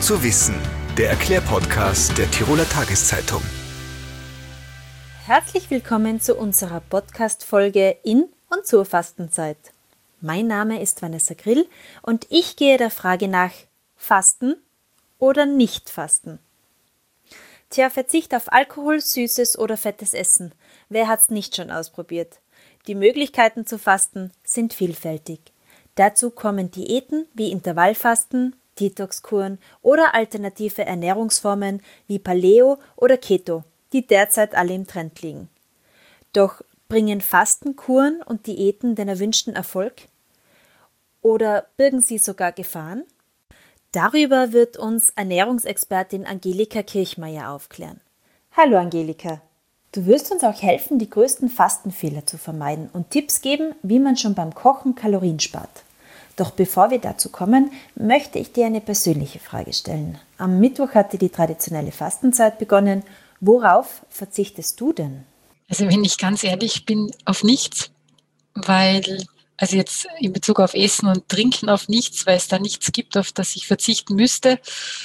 zu wissen, der Erklärpodcast der Tiroler Tageszeitung. Herzlich willkommen zu unserer Podcast-Folge in und zur Fastenzeit. Mein Name ist Vanessa Grill und ich gehe der Frage nach: Fasten oder nicht fasten? Tja, Verzicht auf Alkohol, süßes oder fettes Essen. Wer hat's nicht schon ausprobiert? Die Möglichkeiten zu fasten sind vielfältig. Dazu kommen Diäten wie Intervallfasten, Detoxkuren oder alternative Ernährungsformen wie Paleo oder Keto, die derzeit alle im Trend liegen. Doch bringen Fastenkuren und Diäten den erwünschten Erfolg? Oder birgen sie sogar Gefahren? Darüber wird uns Ernährungsexpertin Angelika Kirchmeier aufklären. Hallo Angelika, du wirst uns auch helfen, die größten Fastenfehler zu vermeiden und Tipps geben, wie man schon beim Kochen Kalorien spart. Doch bevor wir dazu kommen, möchte ich dir eine persönliche Frage stellen. Am Mittwoch hatte die traditionelle Fastenzeit begonnen. Worauf verzichtest du denn? Also wenn ich ganz ehrlich bin, auf nichts, also jetzt in Bezug auf Essen und Trinken auf nichts, weil es da nichts gibt, auf das ich verzichten müsste.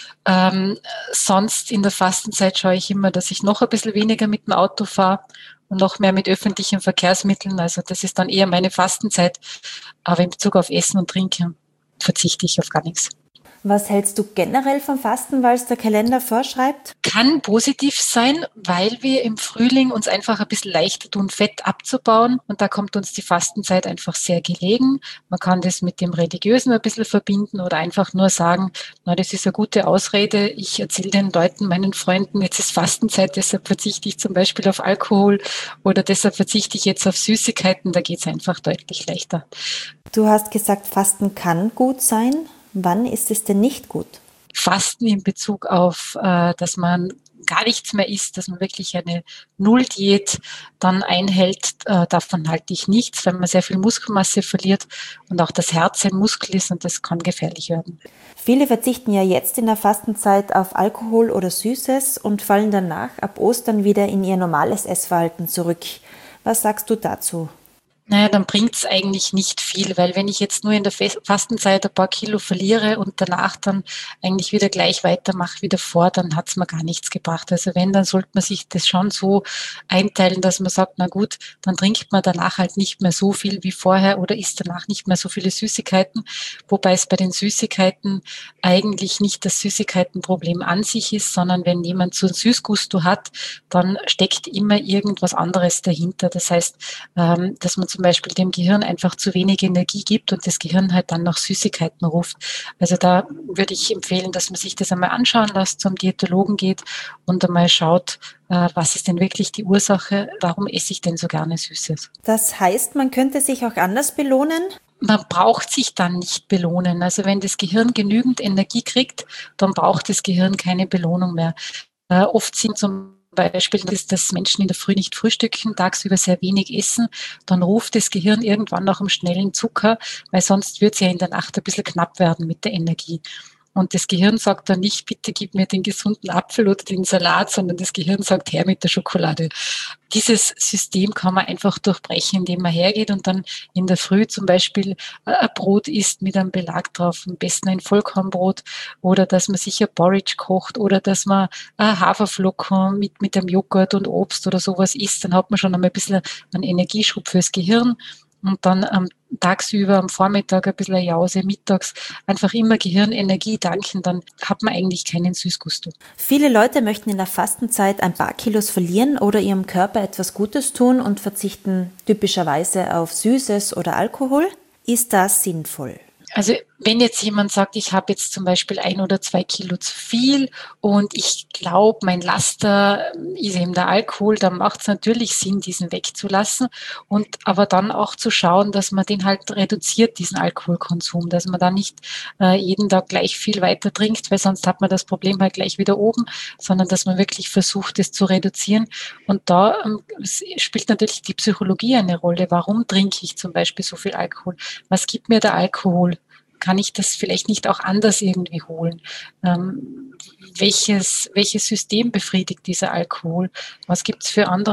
Sonst in der Fastenzeit schaue ich immer, dass ich noch ein bisschen weniger mit dem Auto fahre und noch mehr mit öffentlichen Verkehrsmitteln. Also das ist dann eher meine Fastenzeit. Aber in Bezug auf Essen und Trinken verzichte ich auf gar nichts. Was hältst du generell vom Fasten, weil es der Kalender vorschreibt? Kann positiv sein, weil wir im Frühling uns einfach ein bisschen leichter tun, Fett abzubauen. Und da kommt uns die Fastenzeit einfach sehr gelegen. Man kann das mit dem Religiösen ein bisschen verbinden oder einfach nur sagen, na, das ist eine gute Ausrede. Ich erzähle den Leuten, meinen Freunden, jetzt ist Fastenzeit, deshalb verzichte ich zum Beispiel auf Alkohol oder deshalb verzichte ich jetzt auf Süßigkeiten. Da geht es einfach deutlich leichter. Du hast gesagt, Fasten kann gut sein. Wann ist es denn nicht gut? Fasten in Bezug auf, dass man gar nichts mehr isst, dass man wirklich eine Nulldiät dann einhält, davon halte ich nichts, weil man sehr viel Muskelmasse verliert und auch das Herz ein Muskel ist und das kann gefährlich werden. Viele verzichten ja jetzt in der Fastenzeit auf Alkohol oder Süßes und fallen danach ab Ostern wieder in ihr normales Essverhalten zurück. Was sagst du dazu? Naja, dann bringt's eigentlich nicht viel, weil wenn ich jetzt nur in der Fastenzeit ein paar Kilo verliere und danach dann eigentlich wieder gleich weitermache wie davor, dann hat's mir gar nichts gebracht. Also wenn, dann sollte man sich das schon so einteilen, dass man sagt, na gut, dann trinkt man danach halt nicht mehr so viel wie vorher oder isst danach nicht mehr so viele Süßigkeiten, wobei es bei den Süßigkeiten eigentlich nicht das Süßigkeitenproblem an sich ist, sondern wenn jemand so ein Süßgusto hat, dann steckt immer irgendwas anderes dahinter. Das heißt, dass man zum Beispiel dem Gehirn einfach zu wenig Energie gibt und das Gehirn halt dann nach Süßigkeiten ruft. Also da würde ich empfehlen, dass man sich das einmal anschauen lässt, zum Diätologen geht und einmal schaut, was ist denn wirklich die Ursache, warum esse ich denn so gerne Süßes. Das heißt, man könnte sich auch anders belohnen? Man braucht sich dann nicht belohnen. Also wenn das Gehirn genügend Energie kriegt, dann braucht das Gehirn keine Belohnung mehr. Oft sind zum Beispiel, dass Menschen in der Früh nicht frühstücken, tagsüber sehr wenig essen, dann ruft das Gehirn irgendwann nach einem schnellen Zucker, weil sonst wird es ja in der Nacht ein bisschen knapp werden mit der Energie. Und das Gehirn sagt dann nicht, bitte gib mir den gesunden Apfel oder den Salat, sondern das Gehirn sagt, her mit der Schokolade. Dieses System kann man einfach durchbrechen, indem man hergeht und dann in der Früh zum Beispiel ein Brot isst mit einem Belag drauf, am besten ein Vollkornbrot oder dass man sich ein Porridge kocht oder dass man Haferflocken mit einem Joghurt und Obst oder sowas isst, dann hat man schon einmal ein bisschen einen Energieschub fürs Gehirn. Und dann tagsüber, am Vormittag ein bisschen eine Jause, mittags einfach immer Gehirnenergie tanken, dann hat man eigentlich keinen Süßgusto. Viele Leute möchten in der Fastenzeit ein paar Kilos verlieren oder ihrem Körper etwas Gutes tun und verzichten typischerweise auf Süßes oder Alkohol. Ist das sinnvoll? Also wenn jetzt jemand sagt, ich habe jetzt zum Beispiel 1 oder 2 Kilo zu viel und ich glaube, mein Laster ist eben der Alkohol, dann macht es natürlich Sinn, diesen wegzulassen und aber dann auch zu schauen, dass man den halt reduziert, diesen Alkoholkonsum, dass man da nicht jeden Tag gleich viel weiter trinkt, weil sonst hat man das Problem halt gleich wieder oben, sondern dass man wirklich versucht, es zu reduzieren. Und da spielt natürlich die Psychologie eine Rolle. Warum trinke ich zum Beispiel so viel Alkohol? Was gibt mir der Alkohol? Kann ich das vielleicht nicht auch anders irgendwie holen? Welches System befriedigt dieser Alkohol? Was gibt's für andere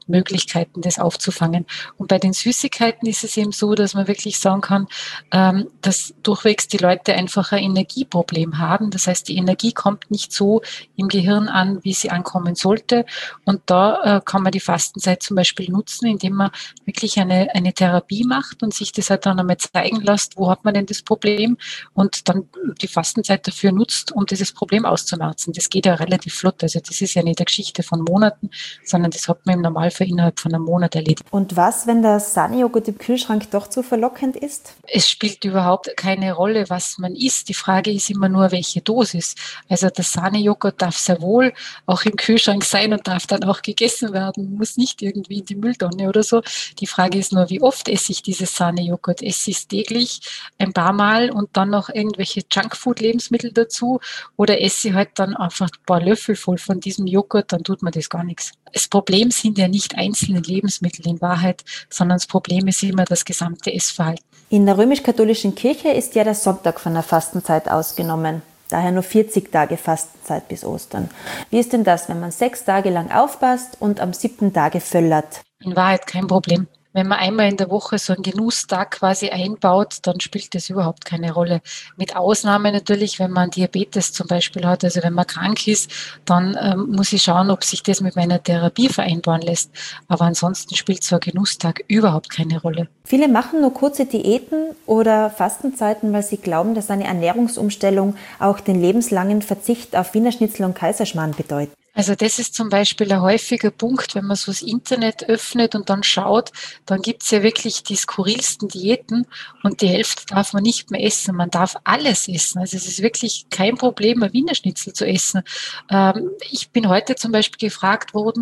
Möglichkeiten, das aufzufangen. Und bei den Süßigkeiten ist es eben so, dass man wirklich sagen kann, dass durchwegs die Leute einfach ein Energieproblem haben. Das heißt, die Energie kommt nicht so im Gehirn an, wie sie ankommen sollte. Und da kann man die Fastenzeit zum Beispiel nutzen, indem man wirklich eine Therapie macht und sich das halt dann einmal zeigen lässt, wo hat man denn das Problem und dann die Fastenzeit dafür nutzt, um dieses Problem auszumerzen. Das geht ja relativ flott. Also das ist ja nicht eine Geschichte von Monaten, sondern das hat man im Normalfall innerhalb von einem Monat erledigt. Und was, wenn der Sahnejoghurt im Kühlschrank doch zu verlockend ist? Es spielt überhaupt keine Rolle, was man isst. Die Frage ist immer nur, welche Dosis. Also der Sahnejoghurt darf sehr wohl auch im Kühlschrank sein und darf dann auch gegessen werden, muss nicht irgendwie in die Mülltonne oder so. Die Frage ist nur, wie oft esse ich dieses Sahnejoghurt? Esse ich es täglich ein paar Mal und dann noch irgendwelche Junkfood-Lebensmittel dazu oder esse ich halt dann einfach ein paar Löffel voll von diesem Joghurt, dann tut mir das gar nichts. Das Problem sind ja nicht einzelne Lebensmittel in Wahrheit, sondern das Problem ist immer das gesamte Essverhalten. In der römisch-katholischen Kirche ist ja der Sonntag von der Fastenzeit ausgenommen. Daher nur 40 Tage Fastenzeit bis Ostern. Wie ist denn das, wenn man 6 Tage lang aufpasst und am 7. Tage völlert? In Wahrheit kein Problem. Wenn man einmal in der Woche so einen Genusstag quasi einbaut, dann spielt das überhaupt keine Rolle. Mit Ausnahme natürlich, wenn man Diabetes zum Beispiel hat, also wenn man krank ist, dann muss ich schauen, ob sich das mit meiner Therapie vereinbaren lässt. Aber ansonsten spielt so ein Genusstag überhaupt keine Rolle. Viele machen nur kurze Diäten oder Fastenzeiten, weil sie glauben, dass eine Ernährungsumstellung auch den lebenslangen Verzicht auf Wiener Schnitzel und Kaiserschmarrn bedeutet. Also das ist zum Beispiel ein häufiger Punkt, wenn man so das Internet öffnet und dann schaut, dann gibt's ja wirklich die skurrilsten Diäten und die Hälfte darf man nicht mehr essen. Man darf alles essen. Also es ist wirklich kein Problem, ein Wiener Schnitzel zu essen. Ich bin heute zum Beispiel gefragt worden,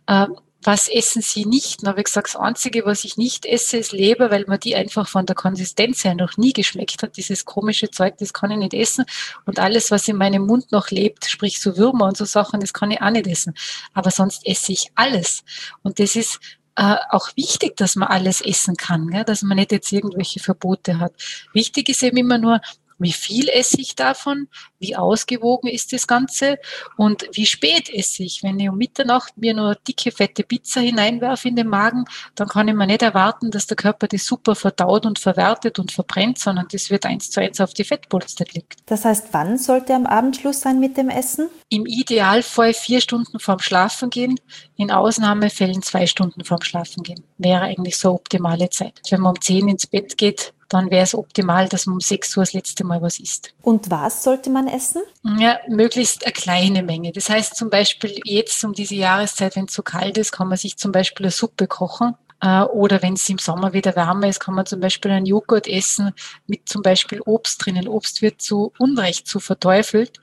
was essen Sie nicht? Dann habe ich gesagt, das Einzige, was ich nicht esse, ist Leber, weil mir die einfach von der Konsistenz her noch nie geschmeckt hat. Dieses komische Zeug, das kann ich nicht essen. Und alles, was in meinem Mund noch lebt, sprich so Würmer und so Sachen, das kann ich auch nicht essen. Aber sonst esse ich alles. Und das ist auch wichtig, dass man alles essen kann, gell? Dass man nicht jetzt irgendwelche Verbote hat. Wichtig ist eben immer nur, wie viel esse ich davon? Wie ausgewogen ist das Ganze? Und wie spät esse ich? Wenn ich um Mitternacht mir nur dicke, fette Pizza hineinwerfe in den Magen, dann kann ich mir nicht erwarten, dass der Körper das super verdaut und verwertet und verbrennt, sondern das wird 1:1 auf die Fettpolster gelegt. Das heißt, wann sollte am Abend Schluss sein mit dem Essen? Im Idealfall 4 Stunden vorm Schlafengehen, in Ausnahmefällen 2 Stunden vorm Schlafengehen. Wäre eigentlich so eine optimale Zeit. Wenn man um 10 ins Bett geht, dann wäre es optimal, dass man um 6 Uhr das letzte Mal was isst. Und was sollte man essen? Ja, möglichst eine kleine Menge. Das heißt zum Beispiel jetzt um diese Jahreszeit, wenn es so kalt ist, kann man sich zum Beispiel eine Suppe kochen. Oder wenn es im Sommer wieder wärmer ist, kann man zum Beispiel einen Joghurt essen mit zum Beispiel Obst drinnen. Obst wird zu Unrecht zu verteufelt.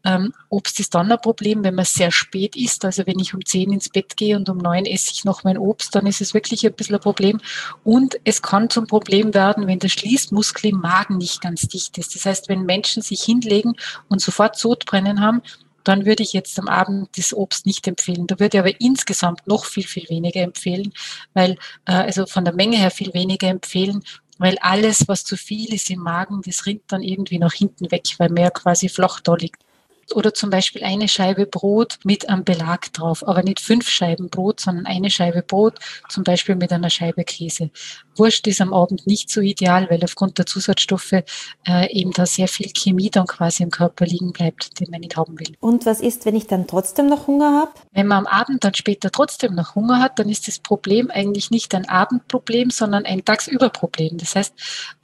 Obst ist dann ein Problem, wenn man sehr spät isst. Also wenn ich um 10 ins Bett gehe und um 9 esse ich noch mein Obst, dann ist es wirklich ein bisschen ein Problem. Und es kann zum Problem werden, wenn der Schließmuskel im Magen nicht ganz dicht ist. Das heißt, wenn Menschen sich hinlegen und sofort Sodbrennen haben, dann würde ich jetzt am Abend das Obst nicht empfehlen. Da würde ich aber insgesamt noch viel, viel weniger empfehlen, weil, also von der Menge her viel weniger empfehlen, weil alles, was zu viel ist im Magen, das rinnt dann irgendwie nach hinten weg, weil mehr quasi flach da liegt. Oder zum Beispiel eine Scheibe Brot mit einem Belag drauf, aber nicht 5 Scheiben Brot, sondern eine Scheibe Brot, zum Beispiel mit einer Scheibe Käse. Wurst ist am Abend nicht so ideal, weil aufgrund der Zusatzstoffe eben da sehr viel Chemie dann quasi im Körper liegen bleibt, den man nicht haben will. Und was ist, wenn ich dann trotzdem noch Hunger habe? Wenn man am Abend dann später trotzdem noch Hunger hat, dann ist das Problem eigentlich nicht ein Abendproblem, sondern ein Tagsüberproblem. Das heißt,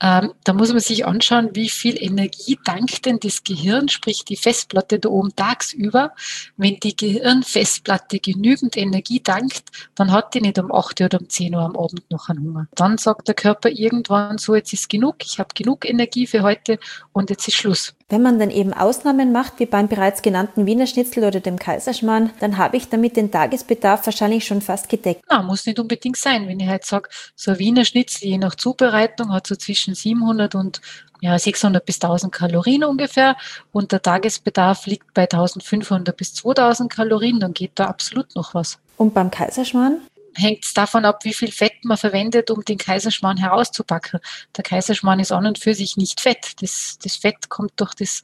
da muss man sich anschauen, wie viel Energie dankt denn das Gehirn, sprich die Festplatte da oben tagsüber. Wenn die Gehirnfestplatte genügend Energie dankt, dann hat die nicht um 8 oder um 10 Uhr am Abend noch einen Hunger. Dann sagt der Körper irgendwann so, jetzt ist genug, ich habe genug Energie für heute und jetzt ist Schluss. Wenn man dann eben Ausnahmen macht, wie beim bereits genannten Wiener Schnitzel oder dem Kaiserschmarrn, dann habe ich damit den Tagesbedarf wahrscheinlich schon fast gedeckt. Na, muss nicht unbedingt sein. Wenn ich halt sage, so ein Wiener Schnitzel je nach Zubereitung hat so zwischen 700 und 600 bis 1000 Kalorien ungefähr und der Tagesbedarf liegt bei 1500 bis 2000 Kalorien, dann geht da absolut noch was. Und beim Kaiserschmarrn? Hängt es davon ab, wie viel Fett man verwendet, um den Kaiserschmarrn herauszupacken. Der Kaiserschmarrn ist an und für sich nicht Fett. Das Fett kommt durch das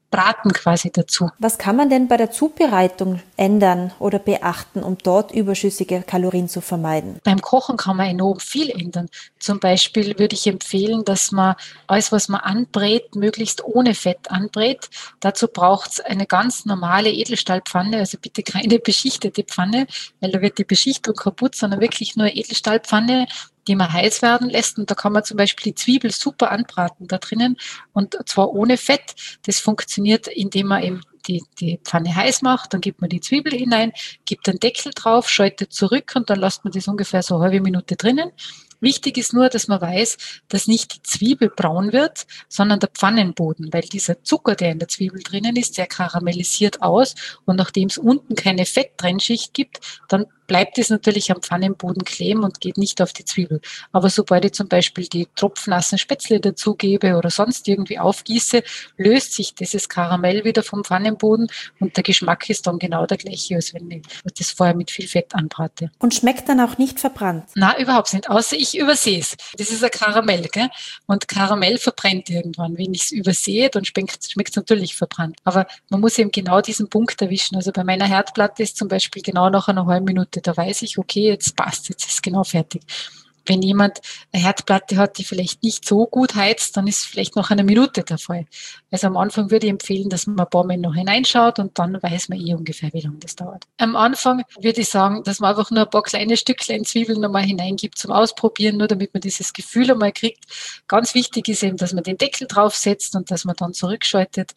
Braten quasi dazu. Was kann man denn bei der Zubereitung ändern oder beachten, um dort überschüssige Kalorien zu vermeiden? Beim Kochen kann man enorm viel ändern. Zum Beispiel würde ich empfehlen, dass man alles, was man anbrät, möglichst ohne Fett anbrät. Dazu braucht es eine ganz normale Edelstahlpfanne, also bitte keine beschichtete Pfanne, weil da wird die Beschichtung kaputt, sondern wirklich nur eine Edelstahlpfanne, die man heiß werden lässt. Und da kann man zum Beispiel die Zwiebel super anbraten da drinnen und zwar ohne Fett. Das funktioniert, indem man eben die Pfanne heiß macht, dann gibt man die Zwiebel hinein, gibt einen Deckel drauf, schaltet zurück und dann lässt man das ungefähr so eine halbe Minute drinnen. Wichtig ist nur, dass man weiß, dass nicht die Zwiebel braun wird, sondern der Pfannenboden, weil dieser Zucker, der in der Zwiebel drinnen ist, der karamellisiert aus und nachdem es unten keine Fetttrennschicht gibt, dann bleibt es natürlich am Pfannenboden kleben und geht nicht auf die Zwiebel. Aber sobald ich zum Beispiel die tropfnassen Spätzle dazugebe oder sonst irgendwie aufgieße, löst sich dieses Karamell wieder vom Pfannenboden und der Geschmack ist dann genau der gleiche, als wenn ich das vorher mit viel Fett anbrate. Und schmeckt dann auch nicht verbrannt? Na, überhaupt nicht, außer ich übersehe es. Das ist ein Karamell, gell? Und Karamell verbrennt irgendwann. Wenn ich es übersehe, dann schmeckt es natürlich verbrannt. Aber man muss eben genau diesen Punkt erwischen. Also bei meiner Herdplatte ist zum Beispiel genau nach einer halben Minute, da weiß ich, okay, jetzt passt, jetzt ist es genau fertig. Wenn jemand eine Herdplatte hat, die vielleicht nicht so gut heizt, dann ist vielleicht noch eine Minute der Fall. Also am Anfang würde ich empfehlen, dass man ein paar Mal noch hineinschaut und dann weiß man ungefähr, wie lange das dauert. Am Anfang würde ich sagen, dass man einfach nur ein paar kleine Stückchen Zwiebeln nochmal hineingibt zum Ausprobieren, nur damit man dieses Gefühl einmal kriegt. Ganz wichtig ist eben, dass man den Deckel draufsetzt und dass man dann zurückschaltet,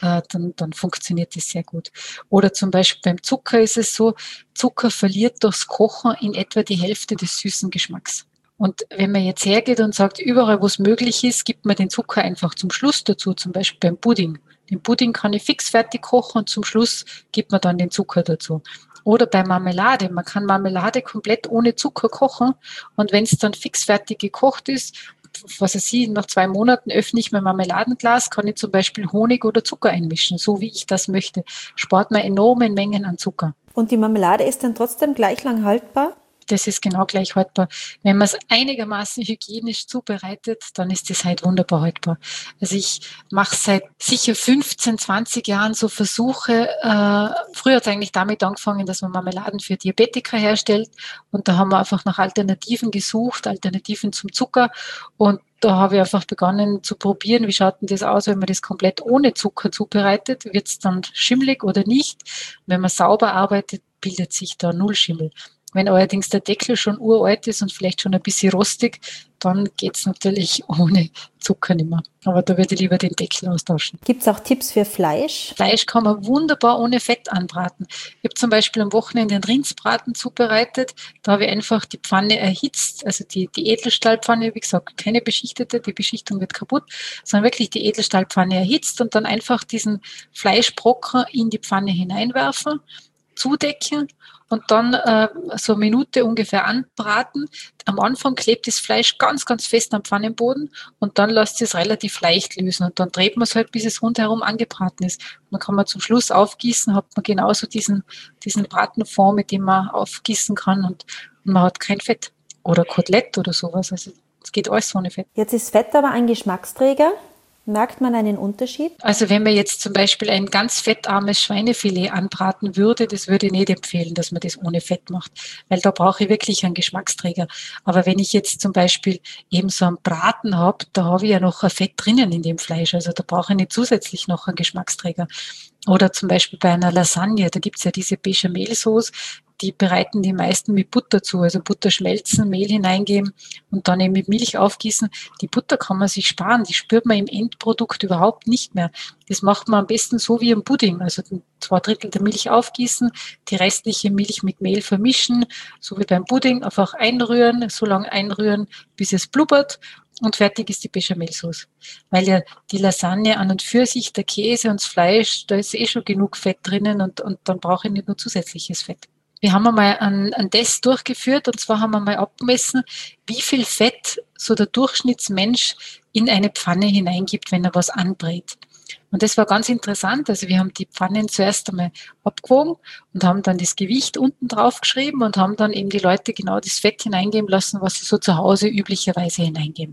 dann funktioniert das sehr gut. Oder zum Beispiel beim Zucker ist es so, Zucker verliert durchs Kochen in etwa die Hälfte des süßen Geschmacks. Und wenn man jetzt hergeht und sagt, überall, wo es möglich ist, gibt man den Zucker einfach zum Schluss dazu, zum Beispiel beim Pudding. Den Pudding kann ich fix fertig kochen und zum Schluss gibt man dann den Zucker dazu. Oder bei Marmelade. Man kann Marmelade komplett ohne Zucker kochen und wenn es dann fix fertig gekocht ist, was weiß ich, nach 2 Monaten öffne ich mein Marmeladenglas, kann ich zum Beispiel Honig oder Zucker einmischen, so wie ich das möchte. Spart man enorme Mengen an Zucker. Und die Marmelade ist dann trotzdem gleich lang haltbar? Das ist genau gleich haltbar. Wenn man es einigermaßen hygienisch zubereitet, dann ist das halt wunderbar haltbar. Also ich mache seit sicher 15, 20 Jahren so Versuche. Früher hat es eigentlich damit angefangen, dass man Marmeladen für Diabetiker herstellt. Und da haben wir einfach nach Alternativen gesucht, Alternativen zum Zucker. Und da habe ich einfach begonnen zu probieren, wie schaut denn das aus, wenn man das komplett ohne Zucker zubereitet. Wird es dann schimmelig oder nicht? Wenn man sauber arbeitet, bildet sich da null Schimmel. Wenn allerdings der Deckel schon uralt ist und vielleicht schon ein bisschen rostig, dann geht's natürlich ohne Zucker nicht mehr. Aber da würde ich lieber den Deckel austauschen. Gibt es auch Tipps für Fleisch? Fleisch kann man wunderbar ohne Fett anbraten. Ich habe zum Beispiel am Wochenende einen Rindsbraten zubereitet. Da habe ich einfach die Pfanne erhitzt, also die Edelstahlpfanne, wie gesagt, keine beschichtete, die Beschichtung wird kaputt, sondern wirklich die Edelstahlpfanne erhitzt und dann einfach diesen Fleischbrocken in die Pfanne hineinwerfen, zudecken und dann so eine Minute ungefähr anbraten. Am Anfang klebt das Fleisch ganz, ganz fest am Pfannenboden und dann lässt es relativ leicht lösen und dann dreht man es halt, bis es rundherum angebraten ist. Und dann kann man zum Schluss aufgießen, hat man genauso diesen Bratenfond, mit dem man aufgießen kann und man hat kein Fett oder Kotelett oder sowas. Also es geht alles ohne Fett. Jetzt ist Fett aber ein Geschmacksträger. Merkt man einen Unterschied? Also wenn man jetzt zum Beispiel ein ganz fettarmes Schweinefilet anbraten würde, das würde ich nicht empfehlen, dass man das ohne Fett macht, weil da brauche ich wirklich einen Geschmacksträger. Aber wenn ich jetzt zum Beispiel eben so einen Braten habe, da habe ich ja noch ein Fett drinnen in dem Fleisch, also da brauche ich nicht zusätzlich noch einen Geschmacksträger. Oder zum Beispiel bei einer Lasagne, da gibt's ja diese Bechamelsauce, die bereiten die meisten mit Butter zu, also Butter schmelzen, Mehl hineingeben und dann eben mit Milch aufgießen. Die Butter kann man sich sparen, die spürt man im Endprodukt überhaupt nicht mehr. Das macht man am besten so wie im Pudding, also 2/3 der Milch aufgießen, die restliche Milch mit Mehl vermischen, so wie beim Pudding, einfach einrühren, so lange einrühren, bis es blubbert. Und fertig ist die Bechamelsauce. Weil ja die Lasagne an und für sich, der Käse und das Fleisch, da ist schon genug Fett drinnen und dann brauche ich nicht nur zusätzliches Fett. Wir haben einmal einen Test durchgeführt und zwar haben wir mal abgemessen, wie viel Fett so der Durchschnittsmensch in eine Pfanne hineingibt, wenn er was anbrät. Und das war ganz interessant. Also wir haben die Pfannen zuerst einmal abgewogen und haben dann das Gewicht unten drauf geschrieben und haben dann eben die Leute genau das Fett hineingeben lassen, was sie so zu Hause üblicherweise hineingeben.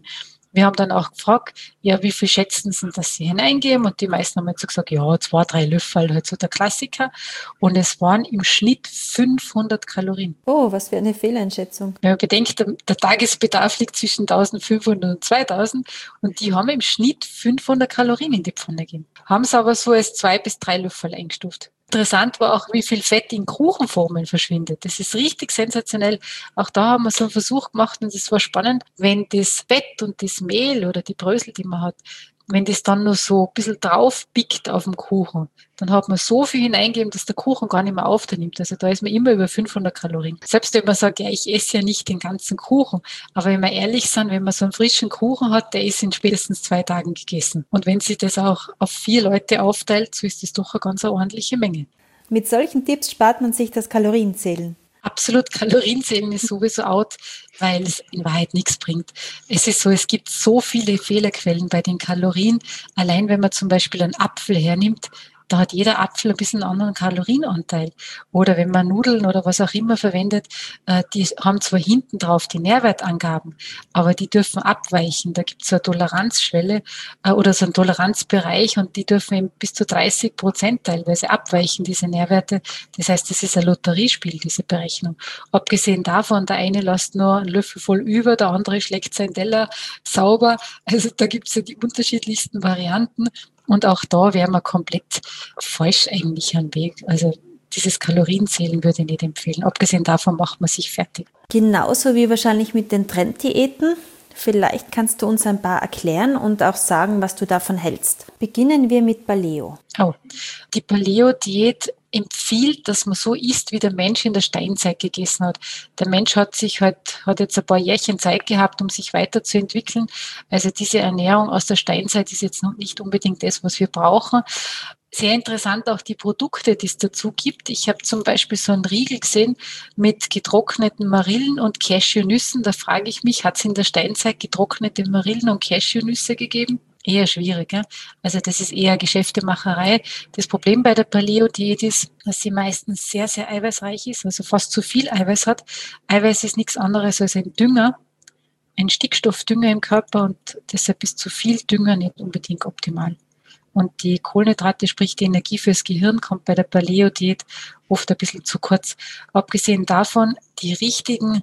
Wir haben dann auch gefragt, ja, wie viel schätzen Sie, dass Sie hineingeben? Und die meisten haben jetzt so gesagt, ja, 2, 3 Löffel, halt so der Klassiker. Und es waren im Schnitt 500 Kalorien. Oh, was für eine Fehleinschätzung. Wenn man bedenkt, der Tagesbedarf liegt zwischen 1500 und 2000 und die haben im Schnitt 500 Kalorien in die Pfanne gegeben. Haben es aber so als 2 bis 3 Löffel eingestuft. Interessant war auch, wie viel Fett in Kuchenformen verschwindet. Das ist richtig sensationell. Auch da haben wir so einen Versuch gemacht und es war spannend, wenn das Fett und das Mehl oder die Brösel, die man hat, wenn das dann nur so ein bisschen drauf biegt auf dem Kuchen, dann hat man so viel hineingegeben, dass der Kuchen gar nicht mehr aufnimmt. Also da ist man immer über 500 Kalorien. Selbst wenn man sagt, ja, ich esse ja nicht den ganzen Kuchen. Aber wenn wir ehrlich sind, wenn man so einen frischen Kuchen hat, der ist in spätestens 2 Tagen gegessen. Und wenn sich das auch auf 4 Leute aufteilt, so ist das doch eine ganz ordentliche Menge. Mit solchen Tipps spart man sich das Kalorienzählen. Absolut, Kalorienzählen ist sowieso out, weil es in Wahrheit nichts bringt. Es ist so, es gibt so viele Fehlerquellen bei den Kalorien. Allein wenn man zum Beispiel einen Apfel hernimmt, da hat jeder Apfel ein bisschen einen anderen Kalorienanteil. Oder wenn man Nudeln oder was auch immer verwendet, die haben zwar hinten drauf die Nährwertangaben, aber die dürfen abweichen. Da gibt es so eine Toleranzschwelle oder so einen Toleranzbereich und die dürfen eben bis zu 30% teilweise abweichen, diese Nährwerte. Das heißt, das ist ein Lotteriespiel, diese Berechnung. Abgesehen davon, der eine lässt nur einen Löffel voll über, der andere schlägt seinen Teller sauber. Also da gibt es ja die unterschiedlichsten Varianten. Und auch da wären wir komplett falsch eigentlich am Weg. Also dieses Kalorienzählen würde ich nicht empfehlen. Abgesehen davon macht man sich fertig. Genauso wie wahrscheinlich mit den Trenddiäten. Vielleicht kannst du uns ein paar erklären und auch sagen, was du davon hältst. Beginnen wir mit Paleo. Oh, die Paleo-Diät empfiehlt, dass man so isst, wie der Mensch in der Steinzeit gegessen hat. Der Mensch hat jetzt ein paar Jährchen Zeit gehabt, um sich weiterzuentwickeln. Also diese Ernährung aus der Steinzeit ist jetzt noch nicht unbedingt das, was wir brauchen. Sehr interessant auch die Produkte, die es dazu gibt. Ich habe zum Beispiel so einen Riegel gesehen mit getrockneten Marillen und Cashewnüssen. Da frage ich mich, hat es in der Steinzeit getrocknete Marillen und Cashewnüsse gegeben? Eher schwierig. Ja? Also das ist eher Geschäftemacherei. Das Problem bei der Paleo-Diät ist, dass sie meistens sehr, sehr eiweißreich ist, also fast zu viel Eiweiß hat. Eiweiß ist nichts anderes als ein Dünger, ein Stickstoffdünger im Körper und deshalb ist zu viel Dünger nicht unbedingt optimal. Und die Kohlenhydrate, sprich die Energie fürs Gehirn, kommt bei der Paleo-Diät oft ein bisschen zu kurz. Abgesehen davon, die richtigen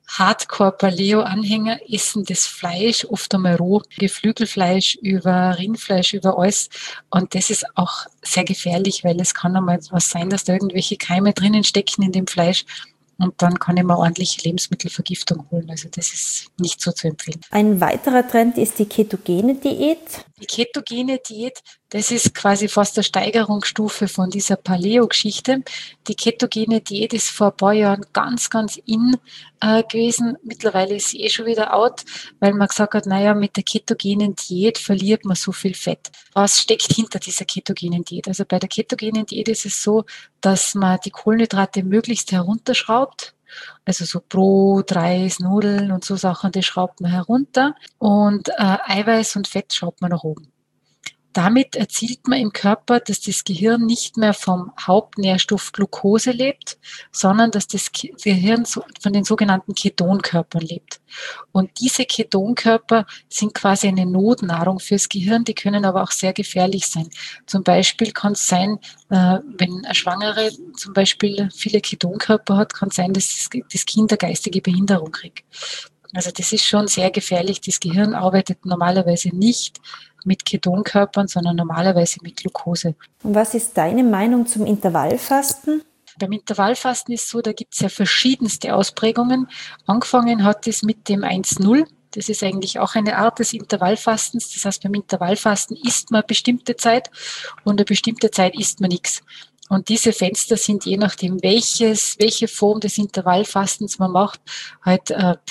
Hardcore-Paleo-Anhänger essen das Fleisch oft einmal roh, Geflügelfleisch über Rindfleisch, über alles. Und das ist auch sehr gefährlich, weil es kann einmal was sein, dass da irgendwelche Keime drinnen stecken in dem Fleisch. Und dann kann ich mir ordentliche Lebensmittelvergiftung holen. Also das ist nicht so zu empfehlen. Ein weiterer Trend ist die ketogene Diät. Die ketogene Diät, das ist quasi fast eine Steigerungsstufe von dieser Paleo-Geschichte. Die ketogene Diät ist vor ein paar Jahren ganz, ganz in gewesen. Mittlerweile ist sie schon wieder out, weil man gesagt hat, naja, mit der ketogenen Diät verliert man so viel Fett. Was steckt hinter dieser ketogenen Diät? Also bei der ketogenen Diät ist es so, dass man die Kohlenhydrate möglichst herunterschraubt. Also so Brot, Reis, Nudeln und so Sachen, die schraubt man herunter und Eiweiß und Fett schraubt man nach oben. Damit erzielt man im Körper, dass das Gehirn nicht mehr vom Hauptnährstoff Glucose lebt, sondern dass das Gehirn von den sogenannten Ketonkörpern lebt. Und diese Ketonkörper sind quasi eine Notnahrung fürs Gehirn, die können aber auch sehr gefährlich sein. Zum Beispiel kann es sein, wenn eine Schwangere zum Beispiel viele Ketonkörper hat, kann es sein, dass das Kind eine geistige Behinderung kriegt. Also das ist schon sehr gefährlich. Das Gehirn arbeitet normalerweise nicht mit Ketonkörpern, sondern normalerweise mit Glucose. Und was ist deine Meinung zum Intervallfasten? Beim Intervallfasten ist es so, da gibt es ja verschiedenste Ausprägungen. Angefangen hat es mit dem 1-0. Das ist eigentlich auch eine Art des Intervallfastens. Das heißt, beim Intervallfasten isst man eine bestimmte Zeit und eine bestimmte Zeit isst man nichts. Und diese Fenster sind je nachdem, welche Form des Intervallfastens man macht, halt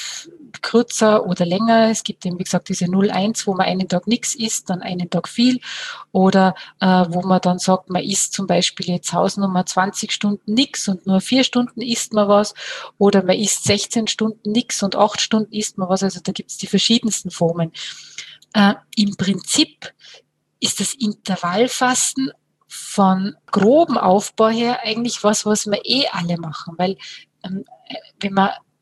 kürzer oder länger. Es gibt eben, wie gesagt, diese 0-1, wo man einen Tag nichts isst, dann einen Tag viel. Oder wo man dann sagt, man isst zum Beispiel jetzt Hausnummer 20 Stunden nichts und nur 4 Stunden isst man was. Oder man isst 16 Stunden nichts und 8 Stunden isst man was. Also da gibt es die verschiedensten Formen. Im Prinzip ist das Intervallfasten von groben Aufbau her eigentlich was wir alle machen. Weil wenn man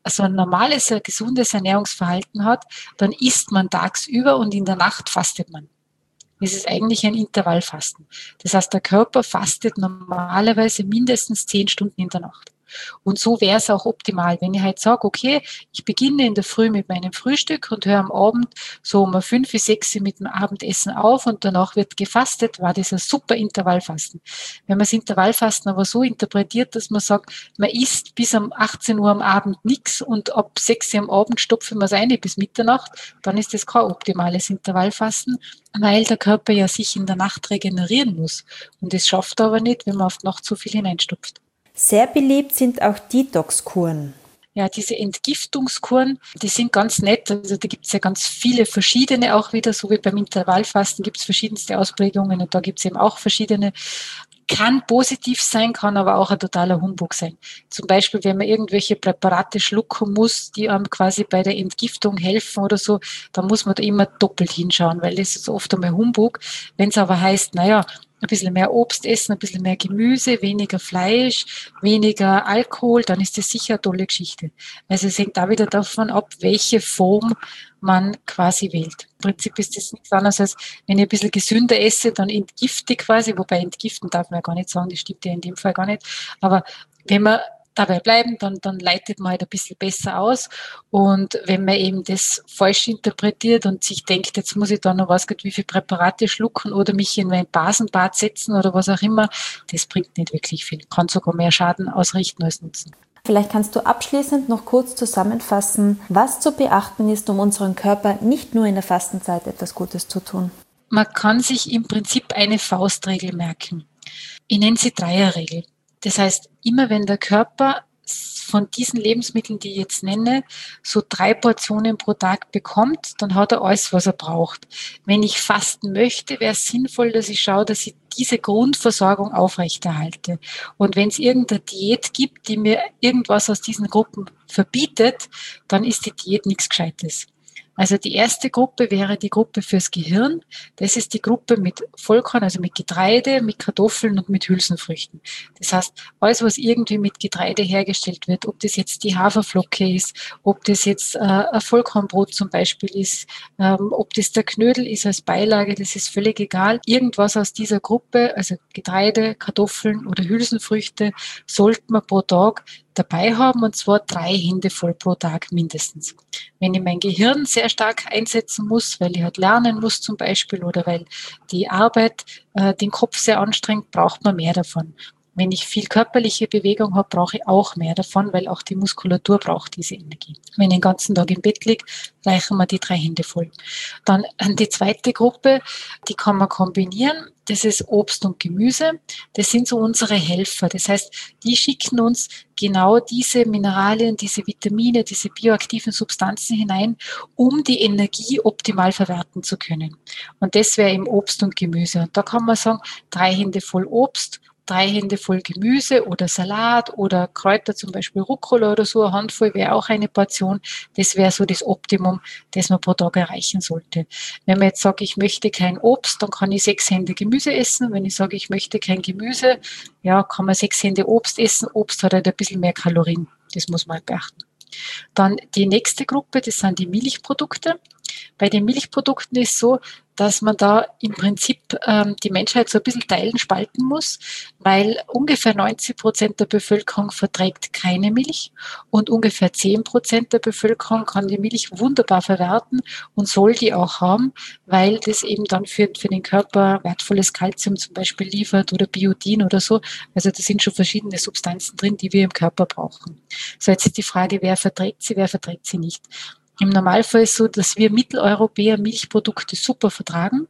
so ein normales, ein gesundes Ernährungsverhalten hat, dann isst man tagsüber und in der Nacht fastet man. Das ist eigentlich ein Intervallfasten. Das heißt, der Körper fastet normalerweise mindestens 10 Stunden in der Nacht. Und so wäre es auch optimal, wenn ich halt sage, okay, ich beginne in der Früh mit meinem Frühstück und höre am Abend so um 5 bis 6 mit dem Abendessen auf und danach wird gefastet, war das ein super Intervallfasten. Wenn man das Intervallfasten aber so interpretiert, dass man sagt, man isst bis um 18 Uhr am Abend nichts und ab 6 Uhr am Abend stopfen wir es ein bis Mitternacht, dann ist das kein optimales Intervallfasten, weil der Körper ja sich in der Nacht regenerieren muss. Und das schafft er aber nicht, wenn man auf die Nacht so viel hineinstopft. Sehr beliebt sind auch Detox-Kuren. Ja, diese Entgiftungskuren, die sind ganz nett. Also da gibt es ja ganz viele verschiedene auch wieder, so wie beim Intervallfasten gibt es verschiedenste Ausprägungen und da gibt es eben auch verschiedene. Kann positiv sein, kann aber auch ein totaler Humbug sein. Zum Beispiel, wenn man irgendwelche Präparate schlucken muss, die einem quasi bei der Entgiftung helfen oder so, dann muss man da immer doppelt hinschauen, weil das ist oft einmal Humbug. Wenn es aber heißt, naja, ein bisschen mehr Obst essen, ein bisschen mehr Gemüse, weniger Fleisch, weniger Alkohol, dann ist das sicher eine tolle Geschichte. Also es hängt da wieder davon ab, welche Form man quasi wählt. Im Prinzip ist das nichts anderes als, wenn ich ein bisschen gesünder esse, dann entgifte ich quasi, wobei entgiften darf man ja gar nicht sagen, das stimmt ja in dem Fall gar nicht. Aber wenn wir dabei bleiben, dann leitet man halt ein bisschen besser aus. Und wenn man eben das falsch interpretiert und sich denkt, jetzt muss ich da noch was, wie viele Präparate schlucken oder mich in mein Basenbad setzen oder was auch immer, das bringt nicht wirklich viel. Kann sogar mehr Schaden ausrichten als Nutzen. Vielleicht kannst du abschließend noch kurz zusammenfassen, was zu beachten ist, um unserem Körper nicht nur in der Fastenzeit etwas Gutes zu tun. Man kann sich im Prinzip eine Faustregel merken. Ich nenne sie Dreierregel. Das heißt, immer wenn der Körper von diesen Lebensmitteln, die ich jetzt nenne, so 3 Portionen pro Tag bekommt, dann hat er alles, was er braucht. Wenn ich fasten möchte, wäre es sinnvoll, dass ich schaue, dass ich diese Grundversorgung aufrechterhalte. Und wenn es irgendeine Diät gibt, die mir irgendwas aus diesen Gruppen verbietet, dann ist die Diät nichts Gescheites. Also die erste Gruppe wäre die Gruppe fürs Gehirn. Das ist die Gruppe mit Vollkorn, also mit Getreide, mit Kartoffeln und mit Hülsenfrüchten. Das heißt, alles, was irgendwie mit Getreide hergestellt wird, ob das jetzt die Haferflocke ist, ob das jetzt ein Vollkornbrot zum Beispiel ist, ob das der Knödel ist als Beilage, das ist völlig egal. Irgendwas aus dieser Gruppe, also Getreide, Kartoffeln oder Hülsenfrüchte, sollte man pro Tag dabei haben, und zwar 3 Hände voll pro Tag mindestens. Wenn ich mein Gehirn sehr stark einsetzen muss, weil ich halt lernen muss zum Beispiel oder weil die Arbeit den Kopf sehr anstrengt, braucht man mehr davon. Wenn ich viel körperliche Bewegung habe, brauche ich auch mehr davon, weil auch die Muskulatur braucht diese Energie. Wenn ich den ganzen Tag im Bett liege, reichen mir die 3 Hände voll. Dann die zweite Gruppe, die kann man kombinieren. Das ist Obst und Gemüse. Das sind so unsere Helfer. Das heißt, die schicken uns genau diese Mineralien, diese Vitamine, diese bioaktiven Substanzen hinein, um die Energie optimal verwerten zu können. Und das wäre eben Obst und Gemüse. Und da kann man sagen, 3 Hände voll Obst, 3 Hände voll Gemüse oder Salat oder Kräuter, zum Beispiel Rucola oder so, eine Handvoll wäre auch eine Portion. Das wäre so das Optimum, das man pro Tag erreichen sollte. Wenn man jetzt sagt, ich möchte kein Obst, dann kann ich 6 Hände Gemüse essen. Wenn ich sage, ich möchte kein Gemüse, ja, kann man 6 Hände Obst essen. Obst hat halt ein bisschen mehr Kalorien. Das muss man halt beachten. Dann die nächste Gruppe, das sind die Milchprodukte. Bei den Milchprodukten ist so, dass man da im Prinzip die Menschheit so ein bisschen teilen, spalten muss, weil ungefähr 90% der Bevölkerung verträgt keine Milch und ungefähr 10% der Bevölkerung kann die Milch wunderbar verwerten und soll die auch haben, weil das eben dann für den Körper wertvolles Kalzium zum Beispiel liefert oder Biotin oder so. Also da sind schon verschiedene Substanzen drin, die wir im Körper brauchen. So, jetzt ist die Frage, wer verträgt sie nicht. Im Normalfall ist es so, dass wir Mitteleuropäer Milchprodukte super vertragen.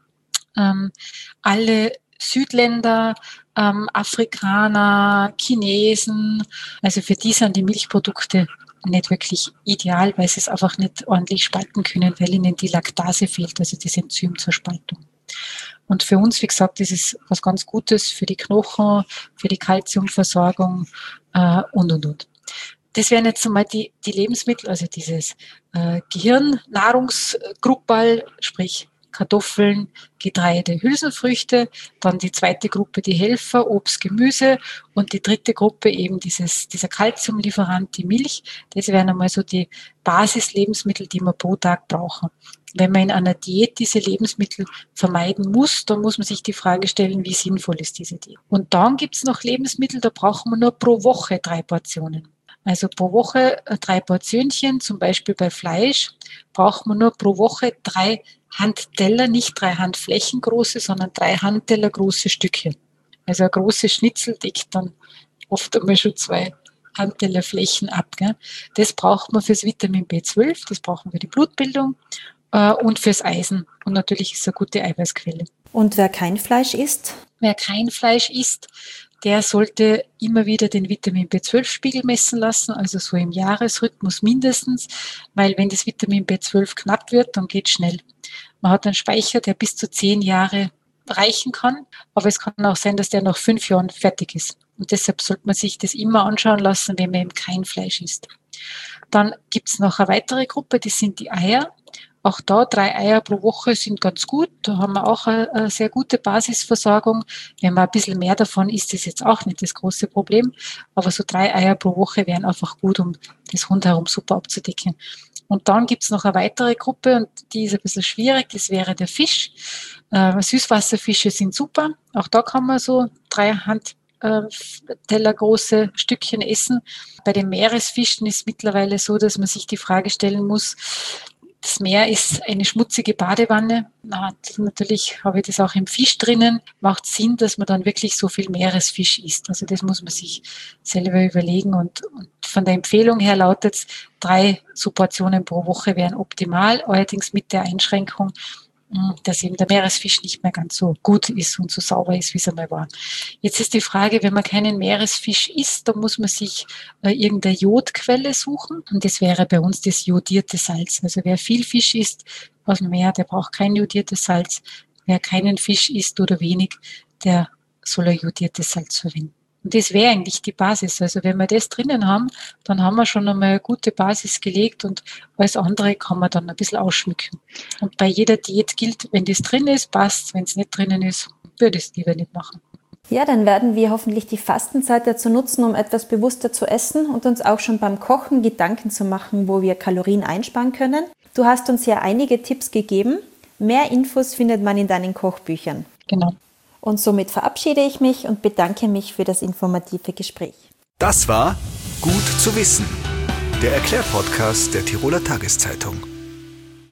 Alle Südländer, Afrikaner, Chinesen, also für die sind die Milchprodukte nicht wirklich ideal, weil sie es einfach nicht ordentlich spalten können, weil ihnen die Laktase fehlt, also das Enzym zur Spaltung. Und für uns, wie gesagt, ist es was ganz Gutes für die Knochen, für die Kalziumversorgung und. Das wären jetzt einmal die Lebensmittel, also dieses Gehirnnahrungsgrupperl, sprich Kartoffeln, Getreide, Hülsenfrüchte, dann die zweite Gruppe die Helfer, Obst, Gemüse und die dritte Gruppe eben dieser Kalziumlieferant, die Milch. Das wären einmal so die Basislebensmittel, die wir pro Tag brauchen. Wenn man in einer Diät diese Lebensmittel vermeiden muss, dann muss man sich die Frage stellen, wie sinnvoll ist diese Diät. Und dann gibt es noch Lebensmittel, da brauchen wir nur pro Woche 3 Portionen. Also pro Woche 3 Portionchen, zum Beispiel bei Fleisch, braucht man nur pro Woche 3 Handteller, nicht 3 Handflächen große, sondern 3 Handteller große Stückchen. Also ein großes Schnitzel deckt dann oft einmal schon 2 Handtellerflächen ab. Gell? Das braucht man fürs Vitamin B12, das brauchen wir für die Blutbildung und fürs Eisen. Und natürlich ist es eine gute Eiweißquelle. Und wer kein Fleisch isst? Wer kein Fleisch isst, der sollte immer wieder den Vitamin B12-Spiegel messen lassen, also so im Jahresrhythmus mindestens, weil wenn das Vitamin B12 knapp wird, dann geht es schnell. Man hat einen Speicher, der bis zu 10 Jahre reichen kann, aber es kann auch sein, dass der nach 5 Jahren fertig ist. Und deshalb sollte man sich das immer anschauen lassen, wenn man eben kein Fleisch isst. Dann gibt es noch eine weitere Gruppe, das sind die Eier. Auch da 3 Eier pro Woche sind ganz gut. Da haben wir auch eine sehr gute Basisversorgung. Wenn man ein bisschen mehr davon isst, ist jetzt auch nicht das große Problem. Aber so 3 Eier pro Woche wären einfach gut, um das rundherum super abzudecken. Und dann gibt's noch eine weitere Gruppe und die ist ein bisschen schwierig. Das wäre der Fisch. Süßwasserfische sind super. Auch da kann man so 3 Handteller große Stückchen essen. Bei den Meeresfischen ist mittlerweile so, dass man sich die Frage stellen muss, das Meer ist eine schmutzige Badewanne. Natürlich habe ich das auch im Fisch drinnen. Macht Sinn, dass man dann wirklich so viel Meeresfisch isst. Also das muss man sich selber überlegen. Und von der Empfehlung her lautet es, 3 so Portionen pro Woche wären optimal. Allerdings mit der Einschränkung, dass eben der Meeresfisch nicht mehr ganz so gut ist und so sauber ist, wie es einmal war. Jetzt ist die Frage, wenn man keinen Meeresfisch isst, dann muss man sich irgendeine Jodquelle suchen. Und das wäre bei uns das jodierte Salz. Also wer viel Fisch isst aus dem Meer, der braucht kein jodiertes Salz. Wer keinen Fisch isst oder wenig, der soll ein jodiertes Salz verwenden. Und das wäre eigentlich die Basis. Also wenn wir das drinnen haben, dann haben wir schon einmal eine gute Basis gelegt und alles andere kann man dann ein bisschen ausschmücken. Und bei jeder Diät gilt, wenn das drin ist, passt. Wenn es nicht drinnen ist, würde ich es lieber nicht machen. Ja, dann werden wir hoffentlich die Fastenzeit dazu nutzen, um etwas bewusster zu essen und uns auch schon beim Kochen Gedanken zu machen, wo wir Kalorien einsparen können. Du hast uns ja einige Tipps gegeben. Mehr Infos findet man in deinen Kochbüchern. Genau. Und somit verabschiede ich mich und bedanke mich für das informative Gespräch. Das war Gut zu wissen, der Erklärpodcast der Tiroler Tageszeitung.